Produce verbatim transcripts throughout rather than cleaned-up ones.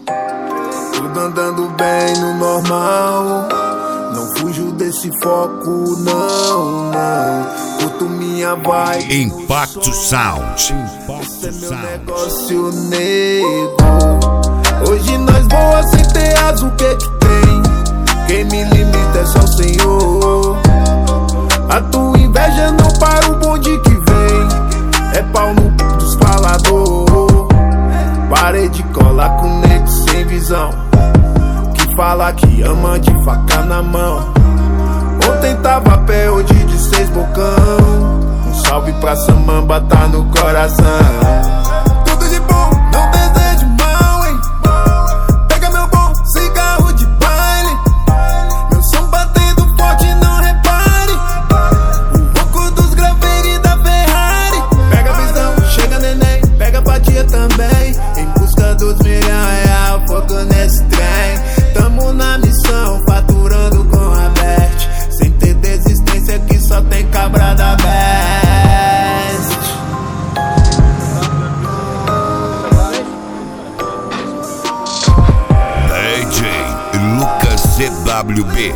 Tudo andando bem no normal. Não fujo desse foco, não, não. Curto minha vibe. Impacto Sound. Esse é meu negócio, nego. Hoje nós voa sem ter asa, o que que tem? Quem me limita é só o Senhor. A tua inveja não para o bonde que vem. É pau no c... dos falador. Parei de colar com nego sem visão, que fala que ama de faca na mão. Ontem tava a pé, hoje de seis bocão. Um salve pra Samamba, tá no coração. Tudo de bom, não desejo mal, hein? Pega meu bom cigarro de baile. Meu som batendo forte, não repare. O rouco dos graveiros e da Ferrari. Pega a visão, chega neném, pega a fatia também. Em busca dos milhões real, fogo nesse trem. Tamo na missão, faturando com a Bert. Sem ter desistência que só tem cabra da best. D J Lucas C W B.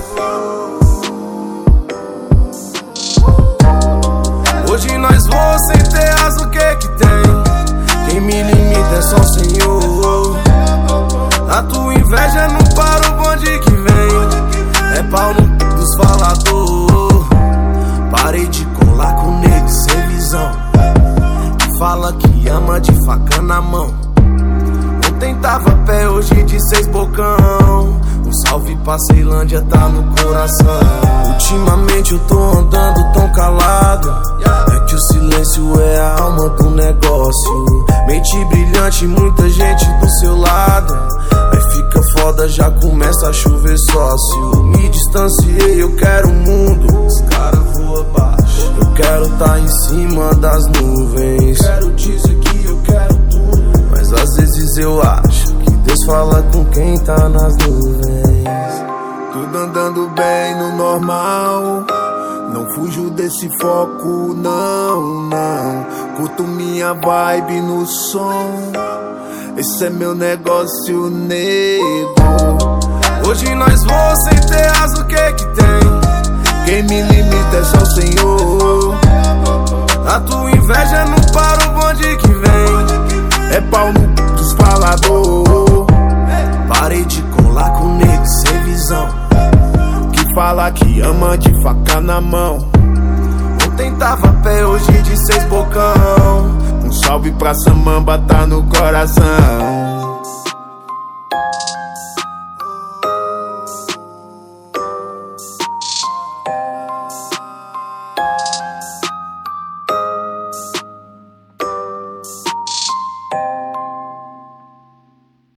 Hoje nós voa sem ter asa, o que que tem? Quem me limita é só o Senhor. A tua inveja não para o bonde que vem. É pau no c... dos falador. Parei de colar com nego sem visão, que fala que ama de faca na mão. Ontem tava a pé, hoje de seis bocão. Um salve pra Ceilândia, tá no coração. Ultimamente eu tô andando tão calado, é que o silêncio é a alma do negócio. Mente brilhante, muita gente do seu lado. Aí fica foda, já começa a chover sócio. Me distanciei, eu quero o mundo. Os cara voam baixo. Eu quero tá em cima das nuvens. Quero dizer que eu quero tudo, mas às vezes eu acho que Deus fala com quem tá nas nuvens. Tudo andando bem no normal. Não fujo desse foco, não, não. Curto minha vibe no som. Esse é meu negócio, nego. Hoje nós voa sem ter asa, o que que tem? Quem me limita é só o Senhor. A tua inveja não para o bonde que vem. É pau no c... dos falador. Parei de colar com nego sem visão, que fala que ama de faca na mão. Ontem tava a pé, hoje de seis bocão. Um salve pra Samamba, tá no coração.